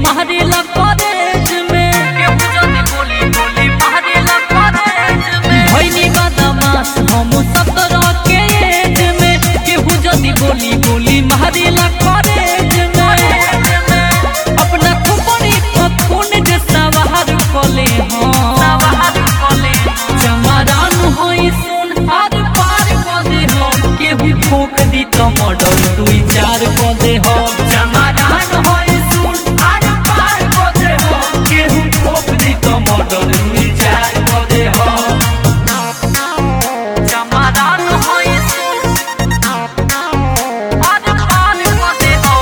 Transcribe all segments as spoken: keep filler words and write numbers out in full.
मारेला कॉलेज में केहू जदी बोली बोली मारेला कॉलेज में भइनी बदमाश हम सत्रह के एज में केहू जदी बोली बोली मारेला कॉलेज में अपना खोपड़ी पर खून जे सवार कले हो सवार कले जमारान होई सुन आर पार कदे हो केहू ठोक दी तो मर्डर दुई चार कदे हो जमारान होई सुन आर पार कदे हो केहू ठोक दी तो मर्डर दुई चार कदे हो जमारान होई सुन आर पार कदे हो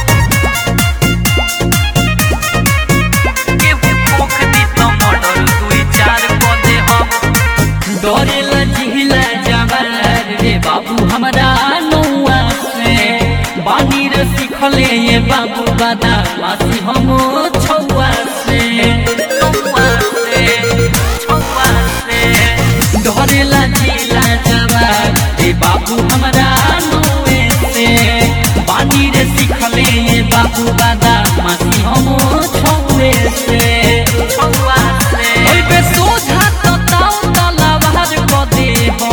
केहू ठोक दी तो मर्डर दुई चार कदे हो डरेला जिहिला जवार रे बाबू हमरा नौआ से बानी रे सिखले ये बाबू बादा मासी हम छौआ से नौआ से छौआ से डरेला जिहिला जवार रे बाबू हमरा नौए से बानी रे सिखले ये बाबू बादा मासी हम छौए से छौआ से ओइ बे सोझा तो ताऊ तलवार कदे हो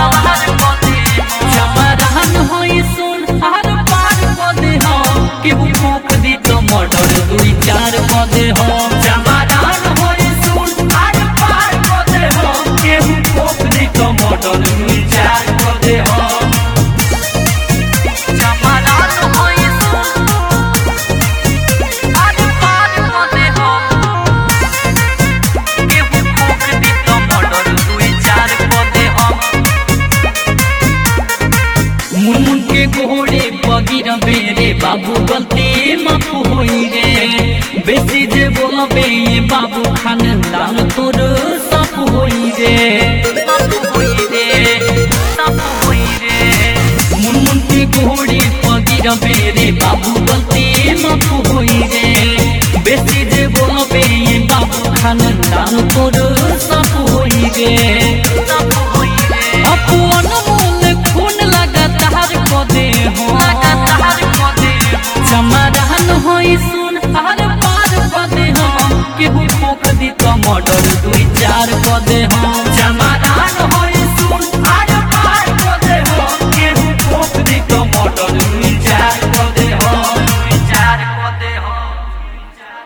जमारान होई सुन आर पार कदे हो केहू ठोक दी तो मर्डर दुई चार कदे हो जमारान होई सुन आर पार कदे हो केहू ठोक दी तो मर्डर दुई चार कदे हो जमारान होई सुन आर पार कदे हो केहू ठोक दी तो मर्डर दुई चार कदे हो मुनमुन के घोड़े बगिर बेरे बाबू गलती माफ होई रे बेसी जे बोलबे ये बाबू खानदान तोर सब होई रे सब होई रे सब होई रे मुनमुन के घोड़े बगिर बेरे बाबू गलती माफ होई रे बेसी जे बोलबे ये बाबू खानदान तोर सब होई रे सब होई रे अपन मोल खून लगातार कदे हो लगातार कदे जमारान होई सुन आर पार कदे हो केहू ठोक दी तो मर्डर दुई चार कदे हो